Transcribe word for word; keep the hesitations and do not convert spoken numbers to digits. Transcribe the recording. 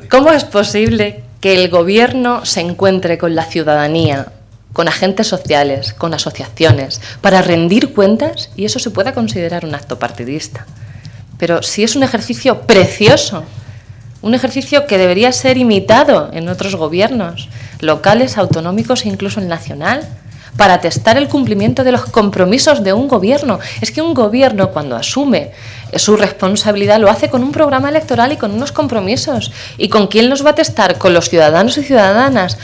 ¿Cómo es posible que el gobierno se encuentre con la ciudadanía, con agentes sociales, con asociaciones, para rendir cuentas y eso se pueda considerar un acto partidista? Pero si es un ejercicio precioso, un ejercicio que debería ser imitado en otros gobiernos, locales, autonómicos e incluso el nacional, para testar el cumplimiento de los compromisos de un gobierno. Es que un gobierno, cuando asume su responsabilidad, lo hace con un programa electoral y con unos compromisos. ¿Y con quién los va a testar? Con los ciudadanos y ciudadanas.